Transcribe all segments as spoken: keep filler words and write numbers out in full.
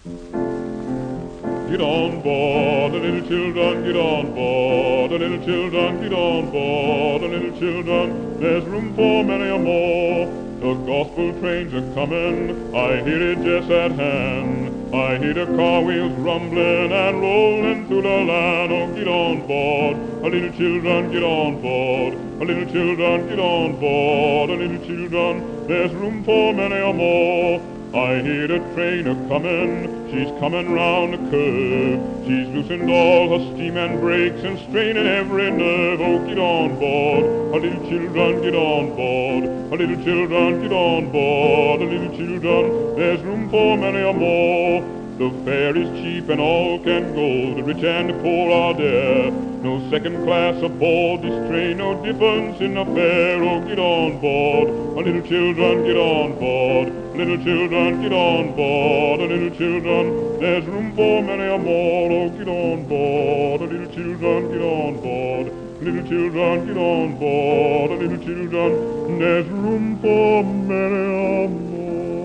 Get on board, the little children, get on board, the little children, get on board, the little children, there's room for many a more. The gospel trains are coming, I hear it just at hand. I hear the car wheels rumbling and rolling through the land. Oh, get on board, a little children, get on board, a little children, get on board, a little children, there's room for many a more. I hear the train a-comin', she's comin' round the curve. She's loosened all her steam and brakes and strainin' every nerve. Oh, get on board, a little children, get on board, a little children, get on board, a little children, there's room for many a more. The fare is cheap and all can go, the rich and the poor are there. No second class aboard this train, no difference in the fare. Oh, get on board, a little children, get on board, little children, get on board, a little children, there's room for many a more. Oh, get on board, a little children, get on board, little children, get on board, a little children, there's room for many a more.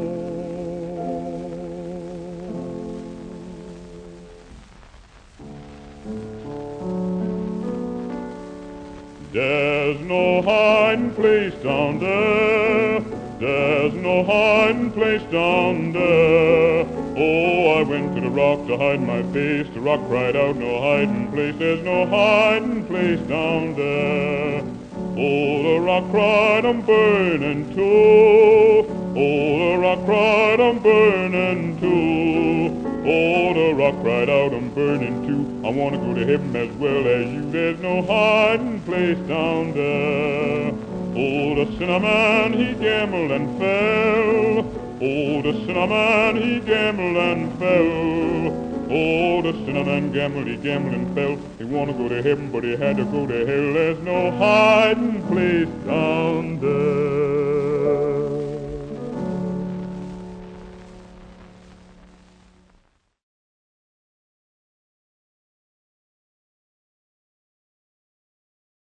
There's no hiding place down there, there's no hiding place down there. Oh, I went to the rock to hide my face, the rock cried out, no hiding place, there's no hiding place down there. Oh, the rock cried, I'm burning too. Oh, the rock cried, I'm burning too. Oh, the rock cried out, I'm burning too. I want to go to heaven as well as you. There's no hiding place down there. Oh, the sinner man, he gambled and fell. Oh, the sinner man, he gambled and fell. Oh, the sinner man gambled, he gambled and fell. He want to go to heaven, but he had to go to hell. There's no hiding place down there.